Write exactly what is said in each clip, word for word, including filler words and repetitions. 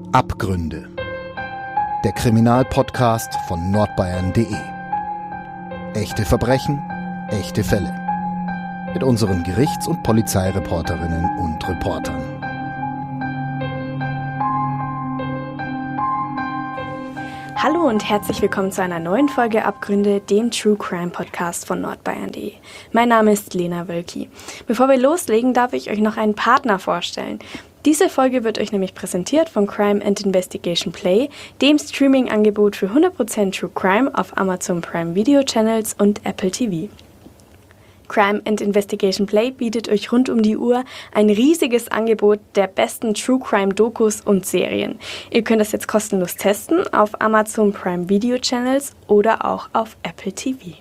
Abgründe. Der Kriminalpodcast von nordbayern punkt de. Echte Verbrechen, echte Fälle. Mit unseren Gerichts- und Polizeireporterinnen und Reportern. Hallo und herzlich willkommen zu einer neuen Folge Abgründe, dem True Crime Podcast von nordbayern punkt de. Mein Name ist Lena Wölki. Bevor wir loslegen, darf ich euch noch einen Partner vorstellen. Diese Folge wird euch nämlich präsentiert von Crime and Investigation Play, dem Streaming-Angebot für hundert Prozent True Crime auf Amazon Prime Video Channels und Apple T V. Crime and Investigation Play bietet euch rund um die Uhr ein riesiges Angebot der besten True Crime Dokus und Serien. Ihr könnt das jetzt kostenlos testen auf Amazon Prime Video Channels oder auch auf Apple T V.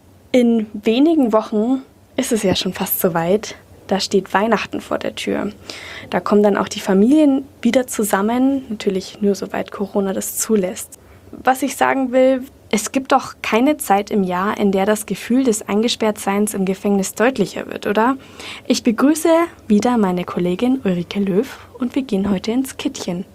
In wenigen Wochen ist es ja schon fast soweit. Da steht Weihnachten vor der Tür. Da kommen dann auch die Familien wieder zusammen, natürlich nur soweit Corona das zulässt. Was ich sagen will, es gibt doch keine Zeit im Jahr, in der das Gefühl des Eingesperrtseins im Gefängnis deutlicher wird, oder? Ich begrüße wieder meine Kollegin Ulrike Löw und wir gehen heute ins Kittchen.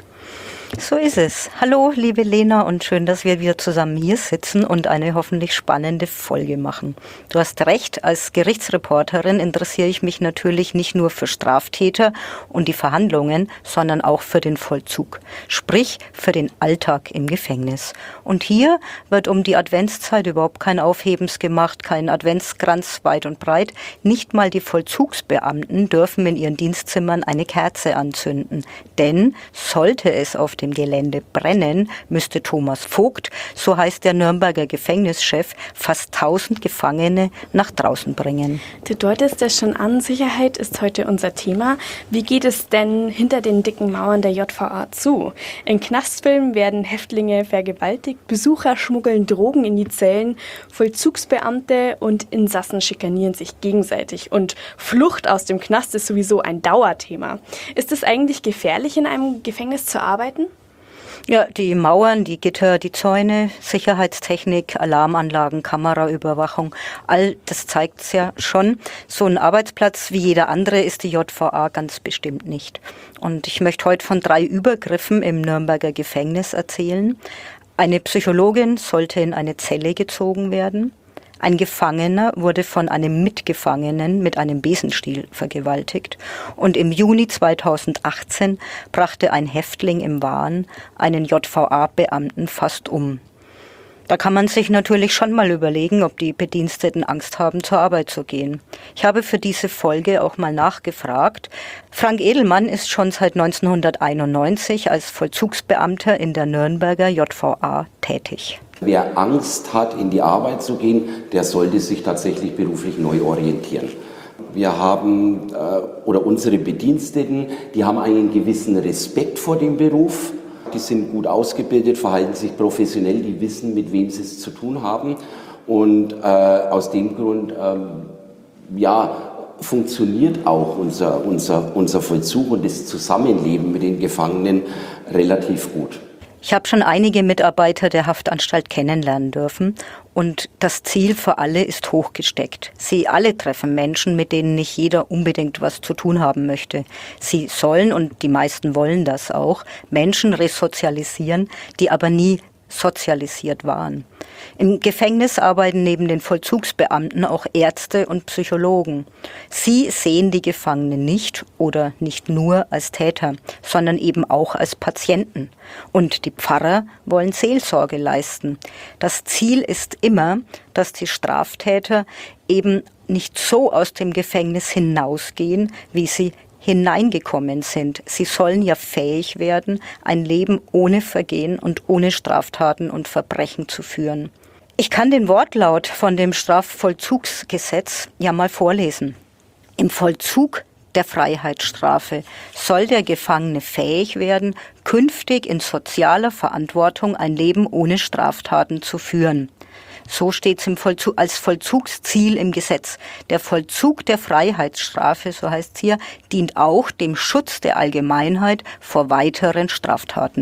So ist es. Hallo, liebe Lena, und schön, dass wir wieder zusammen hier sitzen und eine hoffentlich spannende Folge machen. Du hast recht, als Gerichtsreporterin interessiere ich mich natürlich nicht nur für Straftäter und die Verhandlungen, sondern auch für den Vollzug, sprich für den Alltag im Gefängnis. Und hier wird um die Adventszeit überhaupt kein Aufhebens gemacht, kein Adventskranz weit und breit. Nicht mal die Vollzugsbeamten dürfen in ihren Dienstzimmern eine Kerze anzünden, denn sollte es auf dem Gelände brennen, müsste Thomas Vogt, so heißt der Nürnberger Gefängnischef, fast tausend Gefangene nach draußen bringen. Du deutest das schon an, Sicherheit ist heute unser Thema. Wie geht es denn hinter den dicken Mauern der J V A zu? In Knastfilmen werden Häftlinge vergewaltigt, Besucher schmuggeln Drogen in die Zellen, Vollzugsbeamte und Insassen schikanieren sich gegenseitig und Flucht aus dem Knast ist sowieso ein Dauerthema. Ist es eigentlich gefährlich, in einem Gefängnis zu arbeiten? Ja, die Mauern, die Gitter, die Zäune, Sicherheitstechnik, Alarmanlagen, Kameraüberwachung, all das zeigt es ja schon. So ein Arbeitsplatz wie jeder andere ist die J V A ganz bestimmt nicht. Und ich möchte heute von drei Übergriffen im Nürnberger Gefängnis erzählen. Eine Psychologin sollte in eine Zelle gezogen werden. Ein Gefangener wurde von einem Mitgefangenen mit einem Besenstiel vergewaltigt. Und im Juni zweitausendachtzehn brachte ein Häftling im Wahn einen J V A-Beamten fast um. Da kann man sich natürlich schon mal überlegen, ob die Bediensteten Angst haben, zur Arbeit zu gehen. Ich habe für diese Folge auch mal nachgefragt. Frank Edelmann ist schon seit neunzehnhunderteinundneunzig als Vollzugsbeamter in der Nürnberger J V A tätig. Wer Angst hat, in die Arbeit zu gehen, der sollte sich tatsächlich beruflich neu orientieren. Wir haben, äh, oder unsere Bediensteten, die haben einen gewissen Respekt vor dem Beruf. Die sind gut ausgebildet, verhalten sich professionell, die wissen, mit wem sie es zu tun haben. Und äh, aus dem Grund, ähm, ja, funktioniert auch unser, unser, unser Vollzug und das Zusammenleben mit den Gefangenen relativ gut. Ich habe schon einige Mitarbeiter der Haftanstalt kennenlernen dürfen und das Ziel für alle ist hochgesteckt. Sie alle treffen Menschen, mit denen nicht jeder unbedingt was zu tun haben möchte. Sie sollen, und die meisten wollen das auch, Menschen resozialisieren, die aber nie sozialisiert waren. Im Gefängnis arbeiten neben den Vollzugsbeamten auch Ärzte und Psychologen. Sie sehen die Gefangenen nicht oder nicht nur als Täter, sondern eben auch als Patienten. Und die Pfarrer wollen Seelsorge leisten. Das Ziel ist immer, dass die Straftäter eben nicht so aus dem Gefängnis hinausgehen, wie sie hineingekommen sind. Sie sollen ja fähig werden, ein Leben ohne Vergehen und ohne Straftaten und Verbrechen zu führen. Ich kann den Wortlaut von dem Strafvollzugsgesetz ja mal vorlesen. Im Vollzug der Freiheitsstrafe soll der Gefangene fähig werden, künftig in sozialer Verantwortung ein Leben ohne Straftaten zu führen. So steht es im Vollzug, als Vollzugsziel im Gesetz. Der Vollzug der Freiheitsstrafe, so heißt es hier, dient auch dem Schutz der Allgemeinheit vor weiteren Straftaten.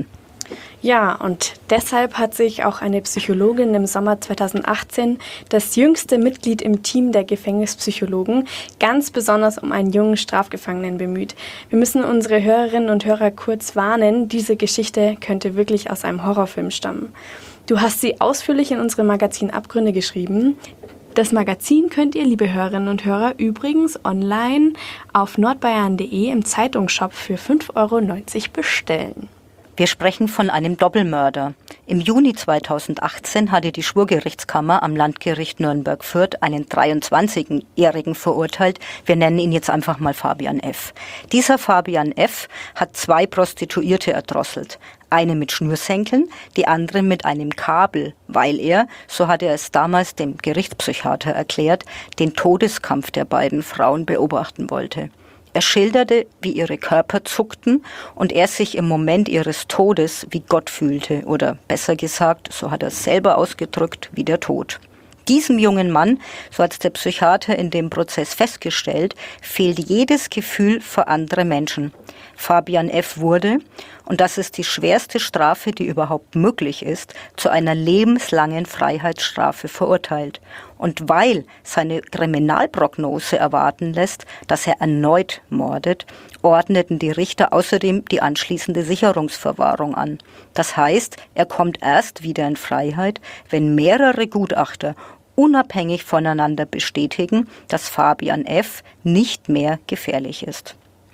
Ja, und deshalb hat sich auch eine Psychologin im Sommer zweitausendachtzehn, das jüngste Mitglied im Team der Gefängnispsychologen, ganz besonders um einen jungen Strafgefangenen bemüht. Wir müssen unsere Hörerinnen und Hörer kurz warnen, diese Geschichte könnte wirklich aus einem Horrorfilm stammen. Du hast sie ausführlich in unserem Magazin Abgründe geschrieben. Das Magazin könnt ihr, liebe Hörerinnen und Hörer, übrigens online auf nordbayern punkt de im Zeitungsshop für fünf Euro neunzig bestellen. Wir sprechen von einem Doppelmörder. Im Juni zweitausendachtzehn hatte die Schwurgerichtskammer am Landgericht Nürnberg-Fürth einen dreiundzwanzigjährigen verurteilt. Wir nennen ihn jetzt einfach mal Fabian F. Dieser Fabian F. hat zwei Prostituierte erdrosselt. Eine mit Schnürsenkeln, die andere mit einem Kabel, weil er, so hat er es damals dem Gerichtspsychiater erklärt, den Todeskampf der beiden Frauen beobachten wollte. Er schilderte, wie ihre Körper zuckten und er sich im Moment ihres Todes wie Gott fühlte oder besser gesagt, so hat er es selber ausgedrückt, wie der Tod. Diesem jungen Mann, so hat der Psychiater in dem Prozess festgestellt, fehlt jedes Gefühl für andere Menschen. Fabian F. wurde, und das ist die schwerste Strafe, die überhaupt möglich ist, zu einer lebenslangen Freiheitsstrafe verurteilt. Und weil seine Kriminalprognose erwarten lässt, dass er erneut mordet, ordneten die Richter außerdem die anschließende Sicherungsverwahrung an. Das heißt, er kommt erst wieder in Freiheit, wenn mehrere Gutachter unabhängig voneinander bestätigen, dass Fabian F. nicht mehr gefährlich ist.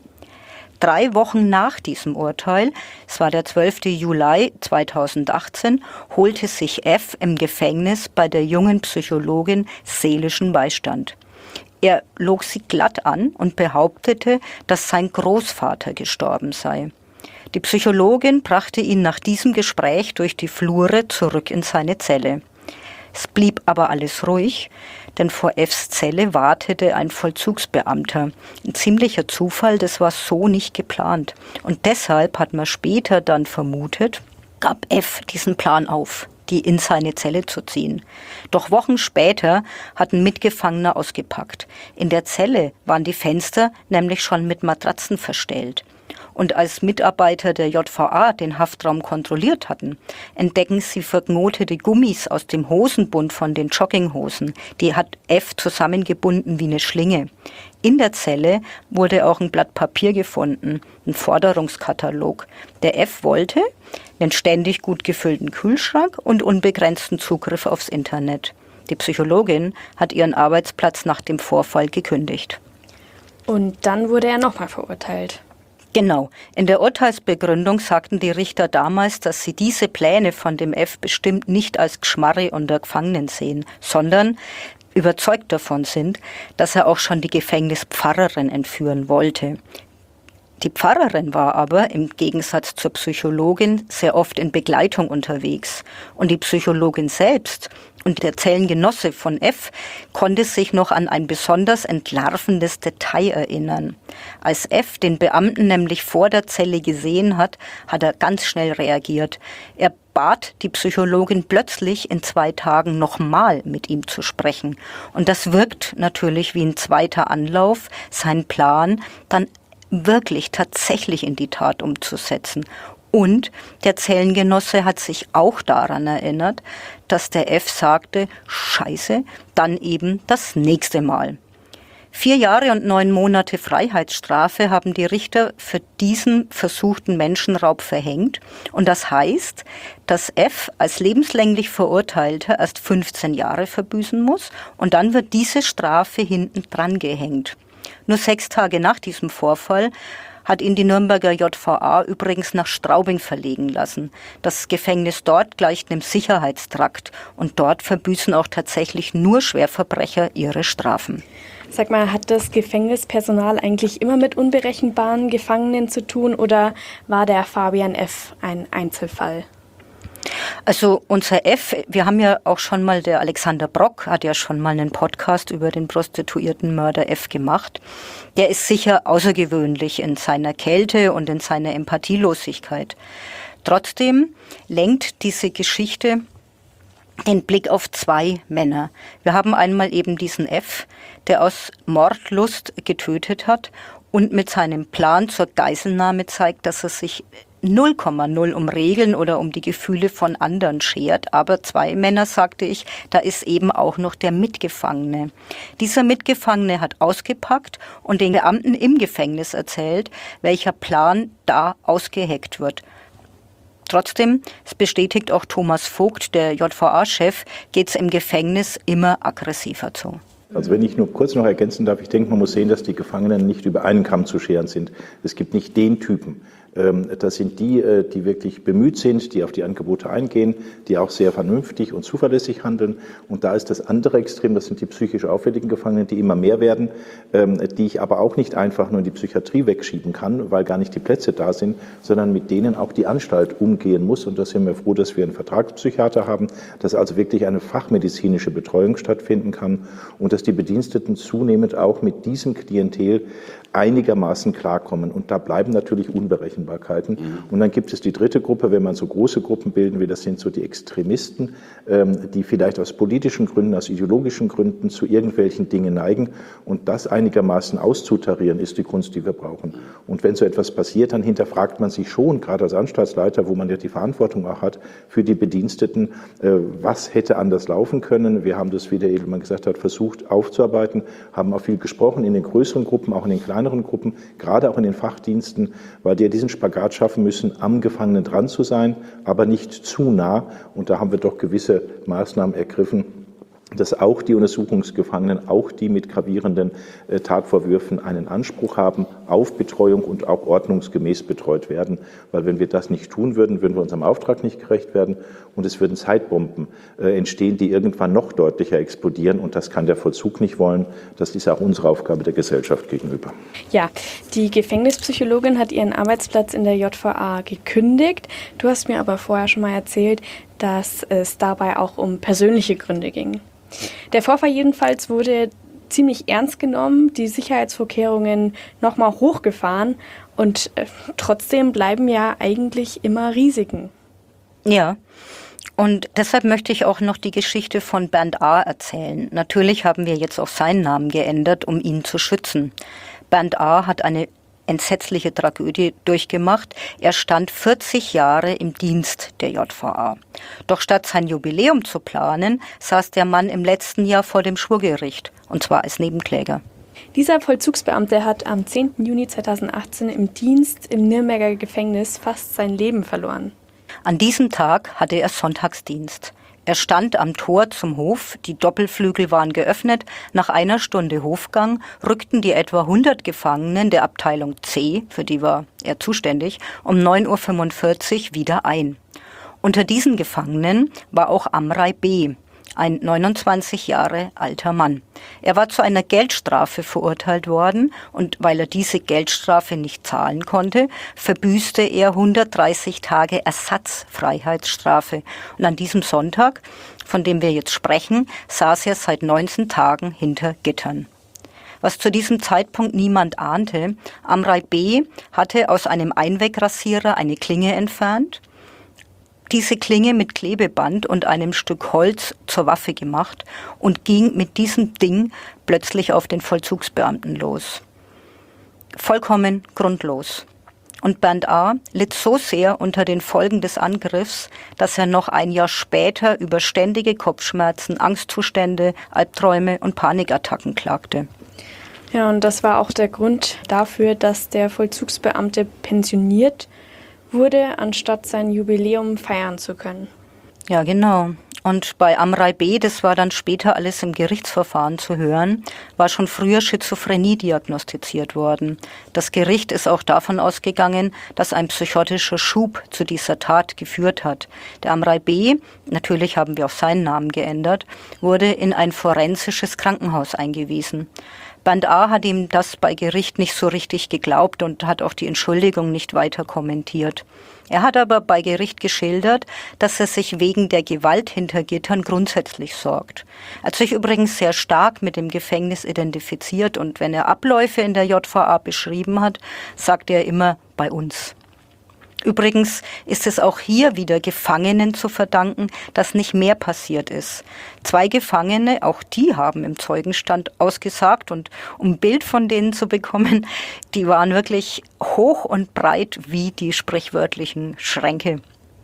Drei Wochen nach diesem Urteil, es war der zwölfte Juli zweitausendachtzehn, holte sich F. im Gefängnis bei der jungen Psychologin seelischen Beistand. Er log sie glatt an und behauptete, dass sein Großvater gestorben sei. Die Psychologin brachte ihn nach diesem Gespräch durch die Flure zurück in seine Zelle. Es blieb aber alles ruhig, denn vor Fs Zelle wartete ein Vollzugsbeamter. Ein ziemlicher Zufall, das war so nicht geplant. Und deshalb hat man später dann vermutet, gab F diesen Plan auf, die in seine Zelle zu ziehen. Doch Wochen später hat ein Mitgefangener ausgepackt. In der Zelle waren die Fenster nämlich schon mit Matratzen verstellt. Und als Mitarbeiter der J V A den Haftraum kontrolliert hatten, entdecken sie verknotete Gummis aus dem Hosenbund von den Jogginghosen. Die hat F zusammengebunden wie eine Schlinge. In der Zelle wurde auch ein Blatt Papier gefunden, ein Forderungskatalog. Der F wollte einen ständig gut gefüllten Kühlschrank und unbegrenzten Zugriff aufs Internet. Die Psychologin hat ihren Arbeitsplatz nach dem Vorfall gekündigt. Und dann wurde er nochmal verurteilt. Genau. In der Urteilsbegründung sagten die Richter damals, dass sie diese Pläne von dem F bestimmt nicht als Geschmarre unter Gefangenen sehen, sondern überzeugt davon sind, dass er auch schon die Gefängnispfarrerin entführen wollte. Die Pfarrerin war aber im Gegensatz zur Psychologin sehr oft in Begleitung unterwegs. Und die Psychologin selbst und der Zellengenosse von F konnte sich noch an ein besonders entlarvendes Detail erinnern. Als F den Beamten nämlich vor der Zelle gesehen hat, hat er ganz schnell reagiert. Er bat die Psychologin plötzlich in zwei Tagen nochmal mit ihm zu sprechen. Und das wirkt natürlich wie ein zweiter Anlauf, seinen Plan dann wirklich tatsächlich in die Tat umzusetzen. Und der Zellengenosse hat sich auch daran erinnert, dass der F sagte, Scheiße, dann eben das nächste Mal. Vier Jahre und neun Monate Freiheitsstrafe haben die Richter für diesen versuchten Menschenraub verhängt. Und das heißt, dass F als lebenslänglich Verurteilter erst fünfzehn Jahre verbüßen muss und dann wird diese Strafe hinten dran gehängt. Nur sechs Tage nach diesem Vorfall hat ihn die Nürnberger J V A übrigens nach Straubing verlegen lassen. Das Gefängnis dort gleicht einem Sicherheitstrakt und dort verbüßen auch tatsächlich nur Schwerverbrecher ihre Strafen. Sag mal, hat das Gefängnispersonal eigentlich immer mit unberechenbaren Gefangenen zu tun oder war der Fabian F. ein Einzelfall? Also unser F, wir haben ja auch schon mal, der Alexander Brock hat ja schon mal einen Podcast über den Prostituiertenmörder F gemacht. Der ist sicher außergewöhnlich in seiner Kälte und in seiner Empathielosigkeit. Trotzdem lenkt diese Geschichte den Blick auf zwei Männer. Wir haben einmal eben diesen F, der aus Mordlust getötet hat und mit seinem Plan zur Geiselnahme zeigt, dass er sich null Komma null um Regeln oder um die Gefühle von anderen schert. Aber zwei Männer, sagte ich, da ist eben auch noch der Mitgefangene. Dieser Mitgefangene hat ausgepackt und den Beamten im Gefängnis erzählt, welcher Plan da ausgeheckt wird. Trotzdem, es bestätigt auch Thomas Vogt, der J V A-Chef, geht es im Gefängnis immer aggressiver zu. Also wenn ich nur kurz noch ergänzen darf, ich denke, man muss sehen, dass die Gefangenen nicht über einen Kamm zu scheren sind. Es gibt nicht den Typen. Das sind die, die wirklich bemüht sind, die auf die Angebote eingehen, die auch sehr vernünftig und zuverlässig handeln. Und da ist das andere Extrem, das sind die psychisch auffälligen Gefangenen, die immer mehr werden, die ich aber auch nicht einfach nur in die Psychiatrie wegschieben kann, weil gar nicht die Plätze da sind, sondern mit denen auch die Anstalt umgehen muss. Und da sind wir froh, dass wir einen Vertragspsychiater haben, dass also wirklich eine fachmedizinische Betreuung stattfinden kann und dass die Bediensteten zunehmend auch mit diesem Klientel einigermaßen klarkommen. Und da bleiben natürlich Unberechenbarkeiten. Mhm. Und dann gibt es die dritte Gruppe, wenn man so große Gruppen bilden will, das sind so die Extremisten, ähm, die vielleicht aus politischen Gründen, aus ideologischen Gründen zu irgendwelchen Dingen neigen. Und das einigermaßen auszutarieren, ist die Kunst, die wir brauchen. Und wenn so etwas passiert, dann hinterfragt man sich schon, gerade als Anstaltsleiter, wo man ja die Verantwortung auch hat für die Bediensteten, äh, was hätte anders laufen können. Wir haben das, wie der Edelmann gesagt hat, versucht aufzuarbeiten, haben auch viel gesprochen in den größeren Gruppen, auch in den kleinen Gruppen, gerade auch in den Fachdiensten, weil die diesen Spagat schaffen müssen, am Gefangenen dran zu sein, aber nicht zu nah. Und da haben wir doch gewisse Maßnahmen ergriffen, dass auch die Untersuchungsgefangenen, auch die mit gravierenden äh, Tatvorwürfen einen Anspruch haben auf Betreuung und auch ordnungsgemäß betreut werden. Weil wenn wir das nicht tun würden, würden wir unserem Auftrag nicht gerecht werden und es würden Zeitbomben äh, entstehen, die irgendwann noch deutlicher explodieren und das kann der Vollzug nicht wollen. Das ist auch unsere Aufgabe der Gesellschaft gegenüber. Ja, die Gefängnispsychologin hat ihren Arbeitsplatz in der J V A gekündigt. Du hast mir aber vorher schon mal erzählt, dass es dabei auch um persönliche Gründe ging. Der Vorfall jedenfalls wurde ziemlich ernst genommen, die Sicherheitsvorkehrungen nochmal hochgefahren und äh, trotzdem bleiben ja eigentlich immer Risiken. Ja, und deshalb möchte ich auch noch die Geschichte von Bernd A. erzählen. Natürlich haben wir jetzt auch seinen Namen geändert, um ihn zu schützen. Bernd A. hat eine entsetzliche Tragödie durchgemacht. Er stand vierzig Jahre im Dienst der J V A. Doch statt sein Jubiläum zu planen, saß der Mann im letzten Jahr vor dem Schwurgericht, und zwar als Nebenkläger. Dieser Vollzugsbeamte hat am zehnten Juni zweitausendachtzehn im Dienst im Nürnberger Gefängnis fast sein Leben verloren. An diesem Tag hatte er Sonntagsdienst. Er stand am Tor zum Hof, die Doppelflügel waren geöffnet. Nach einer Stunde Hofgang rückten die etwa hundert Gefangenen der Abteilung C, für die war er zuständig, um neun Uhr fünfundvierzig wieder ein. Unter diesen Gefangenen war auch Amrei B., ein neunundzwanzig Jahre alter Mann. Er war zu einer Geldstrafe verurteilt worden und weil er diese Geldstrafe nicht zahlen konnte, verbüßte er hundertdreißig Tage Ersatzfreiheitsstrafe. Und an diesem Sonntag, von dem wir jetzt sprechen, saß er seit neunzehn Tagen hinter Gittern. Was zu diesem Zeitpunkt niemand ahnte, Amrei B. hatte aus einem Einwegrasierer eine Klinge entfernt, diese Klinge mit Klebeband und einem Stück Holz zur Waffe gemacht und ging mit diesem Ding plötzlich auf den Vollzugsbeamten los. Vollkommen grundlos. Und Bernd A. litt so sehr unter den Folgen des Angriffs, dass er noch ein Jahr später über ständige Kopfschmerzen, Angstzustände, Albträume und Panikattacken klagte. Ja, und das war auch der Grund dafür, dass der Vollzugsbeamte pensioniert wurde, anstatt sein Jubiläum feiern zu können. Ja, genau. Und bei Amrei B., das war dann später alles im Gerichtsverfahren zu hören, war schon früher Schizophrenie diagnostiziert worden. Das Gericht ist auch davon ausgegangen, dass ein psychotischer Schub zu dieser Tat geführt hat. Der Amrei B., natürlich haben wir auch seinen Namen geändert, wurde in ein forensisches Krankenhaus eingewiesen. Bernd A. hat ihm das bei Gericht nicht so richtig geglaubt und hat auch die Entschuldigung nicht weiter kommentiert. Er hat aber bei Gericht geschildert, dass er sich wegen der Gewalt hinter Gittern grundsätzlich sorgt. Er hat sich übrigens sehr stark mit dem Gefängnis identifiziert und wenn er Abläufe in der J V A beschrieben hat, sagte er immer bei uns. Übrigens ist es auch hier wieder Gefangenen zu verdanken, dass nicht mehr passiert ist. Zwei Gefangene, auch die haben im Zeugenstand ausgesagt, und um ein Bild von denen zu bekommen, die waren wirklich hoch und breit wie die sprichwörtlichen Schränke.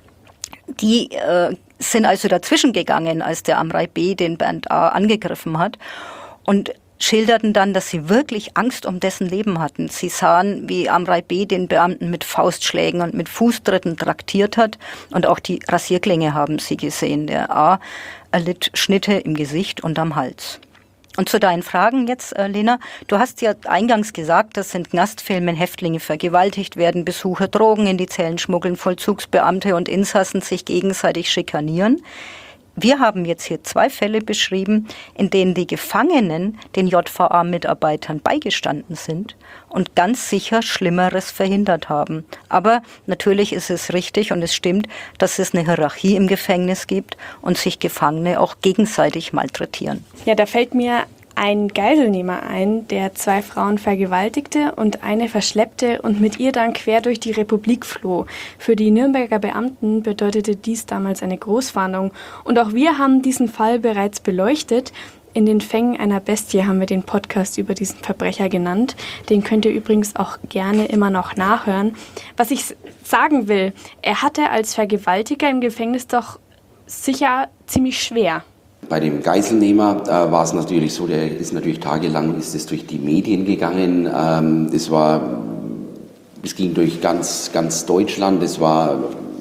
Die äh, sind also dazwischen gegangen, als der Amrei B. den Bernd A. angegriffen hat, und schilderten dann, dass sie wirklich Angst um dessen Leben hatten. Sie sahen, wie Amrei B. den Beamten mit Faustschlägen und mit Fußtritten traktiert hat, und auch die Rasierklinge haben sie gesehen. Der A. erlitt Schnitte im Gesicht und am Hals. Und zu deinen Fragen jetzt, äh, Lena. Du hast ja eingangs gesagt, das sind Knastfilme, Häftlinge vergewaltigt werden, Besucher Drogen in die Zellen schmuggeln, Vollzugsbeamte und Insassen sich gegenseitig schikanieren. Wir haben jetzt hier zwei Fälle beschrieben, in denen die Gefangenen den J V A-Mitarbeitern beigestanden sind und ganz sicher Schlimmeres verhindert haben. Aber natürlich ist es richtig und es stimmt, dass es eine Hierarchie im Gefängnis gibt und sich Gefangene auch gegenseitig malträtieren. Ja, da fällt mir ein Geiselnehmer ein, der zwei Frauen vergewaltigte und eine verschleppte und mit ihr dann quer durch die Republik floh. Für die Nürnberger Beamten bedeutete dies damals eine Großfahndung. Und auch wir haben diesen Fall bereits beleuchtet. In den Fängen einer Bestie haben wir den Podcast über diesen Verbrecher genannt. Den könnt ihr übrigens auch gerne immer noch nachhören. Was ich sagen will, er hatte als Vergewaltiger im Gefängnis doch sicher ziemlich schwer. Bei dem Geiselnehmer äh, war es natürlich so, der ist natürlich tagelang ist es durch die Medien gegangen. Ähm, das war, es ging durch ganz, ganz Deutschland. Das war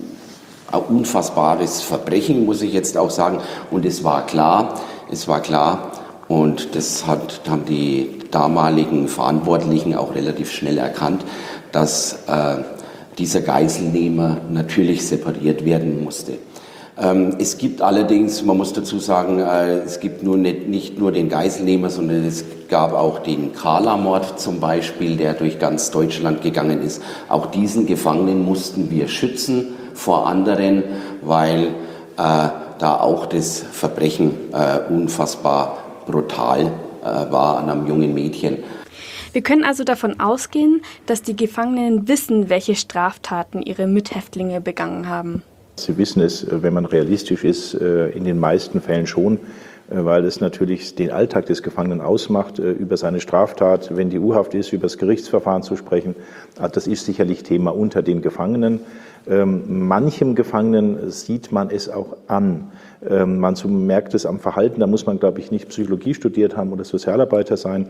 ein unfassbares Verbrechen, muss ich jetzt auch sagen. Und es war klar, es war klar. Und das hat, haben die damaligen Verantwortlichen auch relativ schnell erkannt, dass äh, dieser Geiselnehmer natürlich separiert werden musste. Es gibt allerdings, man muss dazu sagen, es gibt nur nicht, nicht nur den Geiselnehmer, sondern es gab auch den Kahler-Mord zum Beispiel, der durch ganz Deutschland gegangen ist. Auch diesen Gefangenen mussten wir schützen vor anderen, weil äh, da auch das Verbrechen äh, unfassbar brutal äh, war an einem jungen Mädchen. Wir können also davon ausgehen, dass die Gefangenen wissen, welche Straftaten ihre Mithäftlinge begangen haben. Sie wissen es, wenn man realistisch ist, in den meisten Fällen schon, weil es natürlich den Alltag des Gefangenen ausmacht, über seine Straftat, wenn die U-Haft ist, über das Gerichtsverfahren zu sprechen. Das ist sicherlich Thema unter den Gefangenen. Manchem Gefangenen sieht man es auch an. Man merkt es am Verhalten, da muss man, glaube ich, nicht Psychologie studiert haben oder Sozialarbeiter sein.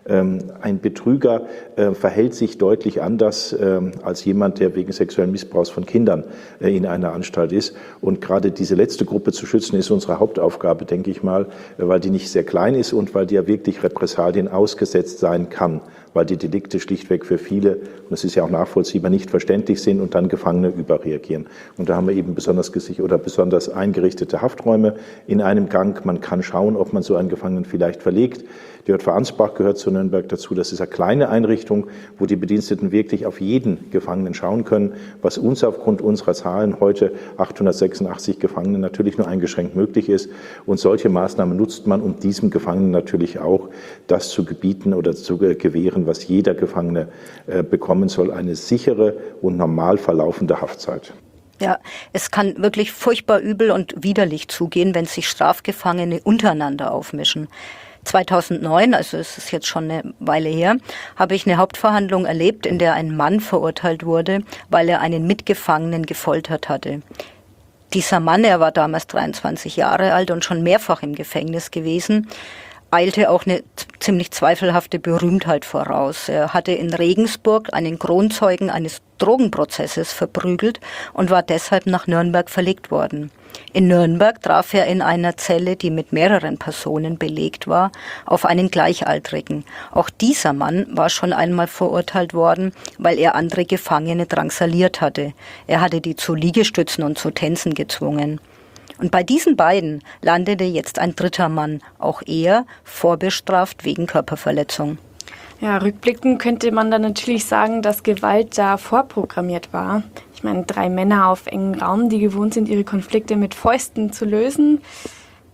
Ein Betrüger verhält sich deutlich anders als jemand, der wegen sexuellen Missbrauchs von Kindern in einer Anstalt ist. Und gerade diese letzte Gruppe zu schützen, ist unsere Hauptaufgabe, denke ich mal, weil die nicht sehr klein ist und weil die ja wirklich Repressalien ausgesetzt sein kann, weil die Delikte schlichtweg für viele, und das ist ja auch nachvollziehbar, nicht verständlich sind und dann Gefangene überreagieren. Und da haben wir eben besonders gesichert oder besonders eingerichtete Hafträume in einem Gang. Man kann schauen, ob man so einen Gefangenen vielleicht verlegt. Die J V Ansbach gehört zu Nürnberg dazu. Das ist eine kleine Einrichtung, wo die Bediensteten wirklich auf jeden Gefangenen schauen können, was uns aufgrund unserer Zahlen heute achthundertsechsundachtzig Gefangene natürlich nur eingeschränkt möglich ist. Und solche Maßnahmen nutzt man, um diesem Gefangenen natürlich auch das zu gebieten oder zu gewähren, was jeder Gefangene äh, bekommen soll, eine sichere und normal verlaufende Haftzeit. Ja, es kann wirklich furchtbar übel und widerlich zugehen, wenn sich Strafgefangene untereinander aufmischen. zweitausendneun, also es ist jetzt schon eine Weile her, habe ich eine Hauptverhandlung erlebt, in der ein Mann verurteilt wurde, weil er einen Mitgefangenen gefoltert hatte. Dieser Mann, er war damals dreiundzwanzig Jahre alt und schon mehrfach im Gefängnis gewesen, eilte auch eine ziemlich zweifelhafte Berühmtheit voraus. Er hatte in Regensburg einen Kronzeugen eines Drogenprozesses verprügelt und war deshalb nach Nürnberg verlegt worden. In Nürnberg traf er in einer Zelle, die mit mehreren Personen belegt war, auf einen Gleichaltrigen. Auch dieser Mann war schon einmal verurteilt worden, weil er andere Gefangene drangsaliert hatte. Er hatte die zu Liegestützen und zu Tänzen gezwungen. Und bei diesen beiden landete jetzt ein dritter Mann, auch er vorbestraft wegen Körperverletzung. Ja, rückblickend könnte man dann natürlich sagen, dass Gewalt da vorprogrammiert war. Ich meine, drei Männer auf engem Raum, die gewohnt sind, ihre Konflikte mit Fäusten zu lösen.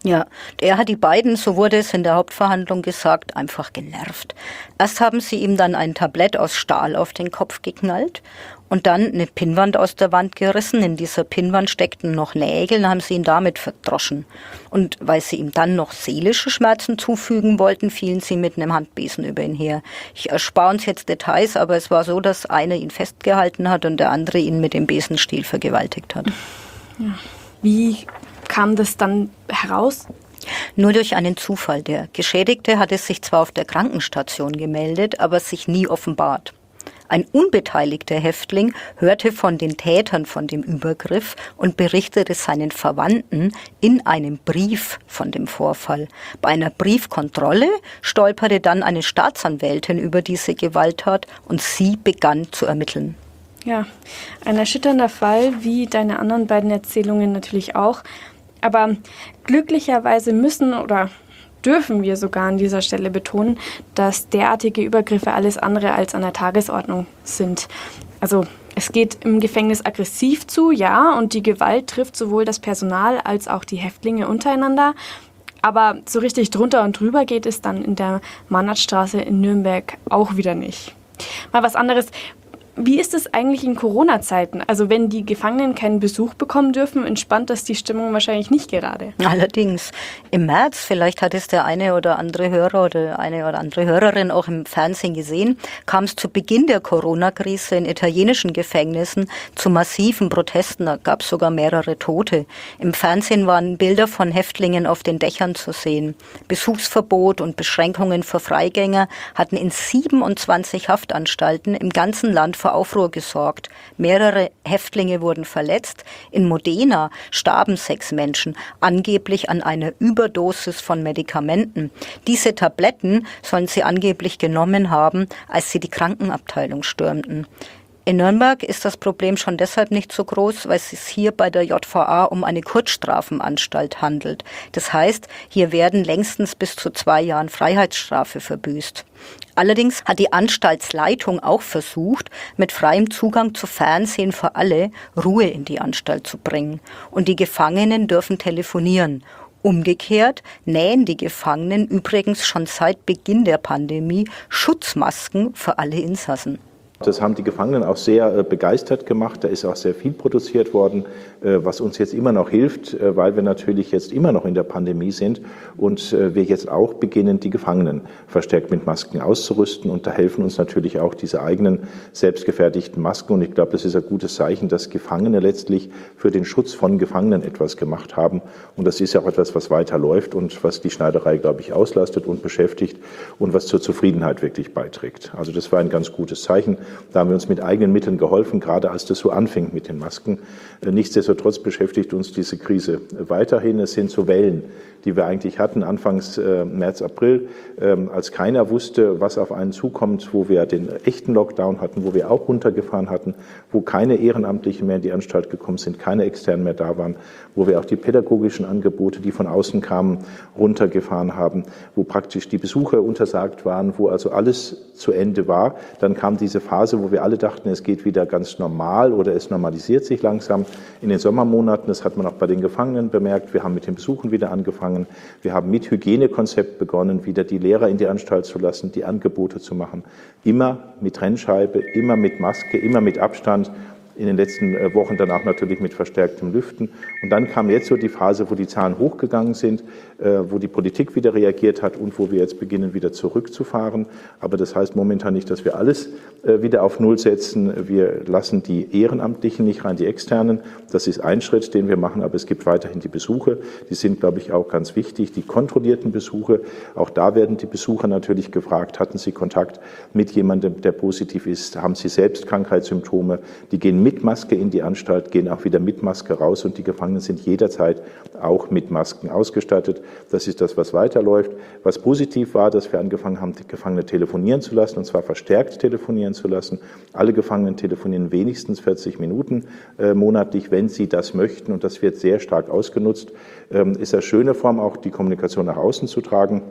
Ja, er hat die beiden, so wurde es in der Hauptverhandlung gesagt, einfach genervt. Erst haben sie ihm dann ein Tablett aus Stahl auf den Kopf geknallt und dann eine Pinnwand aus der Wand gerissen. In dieser Pinnwand steckten noch Nägel, dann haben sie ihn damit verdroschen. Und weil sie ihm dann noch seelische Schmerzen zufügen wollten, fielen sie mit einem Handbesen über ihn her. Ich erspare uns jetzt Details, aber es war so, dass einer ihn festgehalten hat und der andere ihn mit dem Besenstiel vergewaltigt hat. Ja. Wie kam das dann heraus? Nur durch einen Zufall. Der Geschädigte hatte sich zwar auf der Krankenstation gemeldet, aber sich nie offenbart. Ein unbeteiligter Häftling hörte von den Tätern von dem Übergriff und berichtete seinen Verwandten in einem Brief von dem Vorfall. Bei einer Briefkontrolle stolperte dann eine Staatsanwältin über diese Gewalttat und sie begann zu ermitteln. Ja, ein erschütternder Fall, wie deine anderen beiden Erzählungen natürlich auch. Aber glücklicherweise müssen oder dürfen wir sogar an dieser Stelle betonen, dass derartige Übergriffe alles andere als an der Tagesordnung sind. Also es geht im Gefängnis aggressiv zu, ja, und die Gewalt trifft sowohl das Personal als auch die Häftlinge untereinander. Aber so richtig drunter und drüber geht es dann in der Mannhartstraße in Nürnberg auch wieder nicht. Mal was anderes. Wie ist es eigentlich in Corona-Zeiten? Also wenn die Gefangenen keinen Besuch bekommen dürfen, entspannt das die Stimmung wahrscheinlich nicht gerade. Allerdings, im März, vielleicht hat es der eine oder andere Hörer oder eine oder andere Hörerin auch im Fernsehen gesehen, kam es zu Beginn der Corona-Krise in italienischen Gefängnissen zu massiven Protesten. Da gab es sogar mehrere Tote. Im Fernsehen waren Bilder von Häftlingen auf den Dächern zu sehen. Besuchsverbot und Beschränkungen für Freigänger hatten in siebenundzwanzig Haftanstalten im ganzen Land für Aufruhr gesorgt. Mehrere Häftlinge wurden verletzt. In Modena starben sechs Menschen, angeblich an einer Überdosis von Medikamenten. Diese Tabletten sollen sie angeblich genommen haben, als sie die Krankenabteilung stürmten. In Nürnberg ist das Problem schon deshalb nicht so groß, weil es sich hier bei der J V A um eine Kurzstrafenanstalt handelt. Das heißt, hier werden längstens bis zu zwei Jahren Freiheitsstrafe verbüßt. Allerdings hat die Anstaltsleitung auch versucht, mit freiem Zugang zu Fernsehen für alle Ruhe in die Anstalt zu bringen. Und die Gefangenen dürfen telefonieren. Umgekehrt nähen die Gefangenen übrigens schon seit Beginn der Pandemie Schutzmasken für alle Insassen. Das haben die Gefangenen auch sehr begeistert gemacht. Da ist auch sehr viel produziert worden, was uns jetzt immer noch hilft, weil wir natürlich jetzt immer noch in der Pandemie sind und wir jetzt auch beginnen, die Gefangenen verstärkt mit Masken auszurüsten. Und da helfen uns natürlich auch diese eigenen selbstgefertigten Masken. Und ich glaube, das ist ein gutes Zeichen, dass Gefangene letztlich für den Schutz von Gefangenen etwas gemacht haben. Und das ist ja auch etwas, was weiterläuft und was die Schneiderei, glaube ich, auslastet und beschäftigt und was zur Zufriedenheit wirklich beiträgt. Also das war ein ganz gutes Zeichen. Da haben wir uns mit eigenen Mitteln geholfen, gerade als das so anfing mit den Masken. Nichtsdestotrotz beschäftigt uns diese Krise weiterhin. Es sind so Wellen, die wir eigentlich hatten, anfangs äh, März, April, äh, als keiner wusste, was auf einen zukommt, wo wir den echten Lockdown hatten, wo wir auch runtergefahren hatten, wo keine Ehrenamtlichen mehr in die Anstalt gekommen sind, keine Externen mehr da waren, wo wir auch die pädagogischen Angebote, die von außen kamen, runtergefahren haben, wo praktisch die Besuche untersagt waren, wo also alles zu Ende war. Dann kam diese Phase, wo wir alle dachten, es geht wieder ganz normal oder es normalisiert sich langsam in den Sommermonaten. Das hat man auch bei den Gefangenen bemerkt. Wir haben mit den Besuchen wieder angefangen. Wir haben mit Hygienekonzept begonnen, wieder die Lehrer in die Anstalt zu lassen, die Angebote zu machen. Immer mit Trennscheibe, immer mit Maske, immer mit Abstand. In den letzten Wochen danach natürlich mit verstärktem Lüften. Und dann kam jetzt so die Phase, wo die Zahlen hochgegangen sind, wo die Politik wieder reagiert hat und wo wir jetzt beginnen, wieder zurückzufahren. Aber das heißt momentan nicht, dass wir alles wieder auf Null setzen. Wir lassen die Ehrenamtlichen nicht rein, die Externen. Das ist ein Schritt, den wir machen, aber es gibt weiterhin die Besuche. Die sind, glaube ich, auch ganz wichtig. Die kontrollierten Besuche, auch da werden die Besucher natürlich gefragt, hatten sie Kontakt mit jemandem, der positiv ist? Haben sie selbst Krankheitssymptome? Die gehen mit Maske in die Anstalt, gehen auch wieder mit Maske raus und die Gefangenen sind jederzeit auch mit Masken ausgestattet. Das ist das, was weiterläuft. Was positiv war, dass wir angefangen haben, die Gefangenen telefonieren zu lassen, und zwar verstärkt telefonieren zu lassen. Alle Gefangenen telefonieren wenigstens vierzig Minuten äh, monatlich, wenn sie das möchten, und das wird sehr stark ausgenutzt. Ähm, ist eine schöne Form, auch die Kommunikation nach außen zu tragen.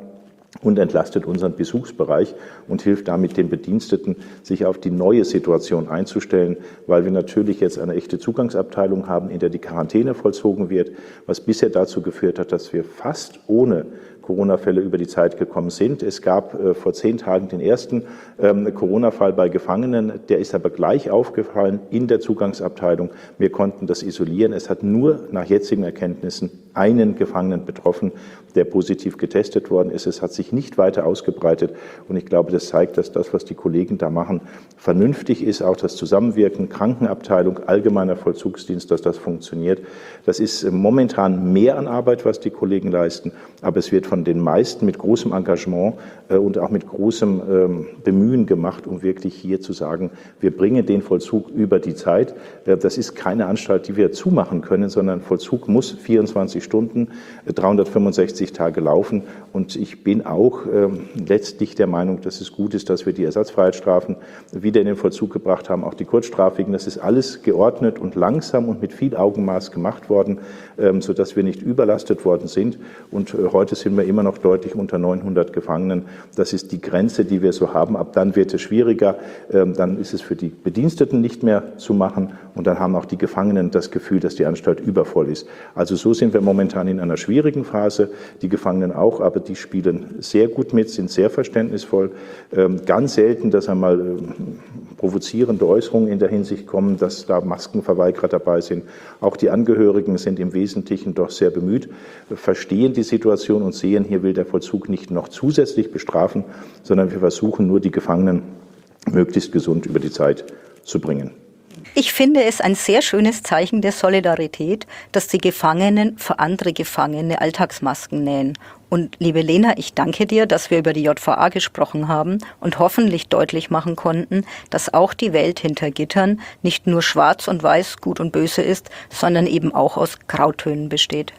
und entlastet unseren Besuchsbereich und hilft damit den Bediensteten, sich auf die neue Situation einzustellen, weil wir natürlich jetzt eine echte Zugangsabteilung haben, in der die Quarantäne vollzogen wird, was bisher dazu geführt hat, dass wir fast ohne Corona-Fälle über die Zeit gekommen sind. Es gab äh, vor zehn Tagen den ersten ähm, Corona-Fall bei Gefangenen, der ist aber gleich aufgefallen in der Zugangsabteilung. Wir konnten das isolieren. Es hat nur nach jetzigen Erkenntnissen einen Gefangenen betroffen, der positiv getestet worden ist. Es hat sich nicht weiter ausgebreitet und ich glaube, das zeigt, dass das, was die Kollegen da machen, vernünftig ist. Auch das Zusammenwirken, Krankenabteilung, allgemeiner Vollzugsdienst, dass das funktioniert. Das ist momentan mehr an Arbeit, was die Kollegen leisten, aber es wird von den meisten mit großem Engagement äh, und auch mit großem ähm, Bemühen gemacht, um wirklich hier zu sagen, wir bringen den Vollzug über die Zeit. Äh, das ist keine Anstalt, die wir zumachen können, sondern Vollzug muss vierundzwanzig Stunden, äh, dreihundertfünfundsechzig Tage laufen. Und ich bin auch äh, letztlich der Meinung, dass es gut ist, dass wir die Ersatzfreiheitsstrafen wieder in den Vollzug gebracht haben, auch die kurzstrafigen. Das ist alles geordnet und langsam und mit viel Augenmaß gemacht worden, äh, sodass wir nicht überlastet worden sind. Und äh, heute sind wir immer noch deutlich unter neunhundert Gefangenen. Das ist die Grenze, die wir so haben. Ab dann wird es schwieriger. Ähm, dann ist es für die Bediensteten nicht mehr zu machen. Und dann haben auch die Gefangenen das Gefühl, dass die Anstalt übervoll ist. Also so sind wir momentan in einer schwierigen Phase. Die Gefangenen auch, aber die spielen sehr gut mit, sind sehr verständnisvoll. Ähm, ganz selten, dass einmal ähm, provozierende Äußerungen in der Hinsicht kommen, dass da Maskenverweigerer dabei sind. Auch die Angehörigen sind im Wesentlichen doch sehr bemüht, verstehen die Situation und sehen, hier will der Vollzug nicht noch zusätzlich bestrafen, sondern wir versuchen nur, die Gefangenen möglichst gesund über die Zeit zu bringen. Ich finde es ein sehr schönes Zeichen der Solidarität, dass die Gefangenen für andere Gefangene Alltagsmasken nähen. Und liebe Lena, ich danke dir, dass wir über die J V A gesprochen haben und hoffentlich deutlich machen konnten, dass auch die Welt hinter Gittern nicht nur schwarz und weiß, gut und böse ist, sondern eben auch aus Grautönen besteht.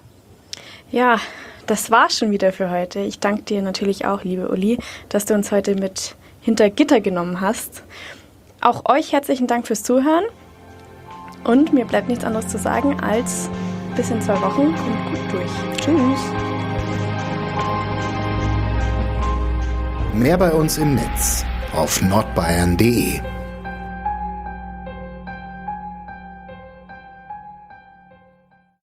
Ja, das war schon wieder für heute. Ich danke dir natürlich auch, liebe Uli, dass du uns heute mit hinter Gitter genommen hast. Auch euch herzlichen Dank fürs Zuhören. Und mir bleibt nichts anderes zu sagen als bis in zwei Wochen. Kommt gut durch. Tschüss. Mehr bei uns im Netz auf nordbayern punkt de.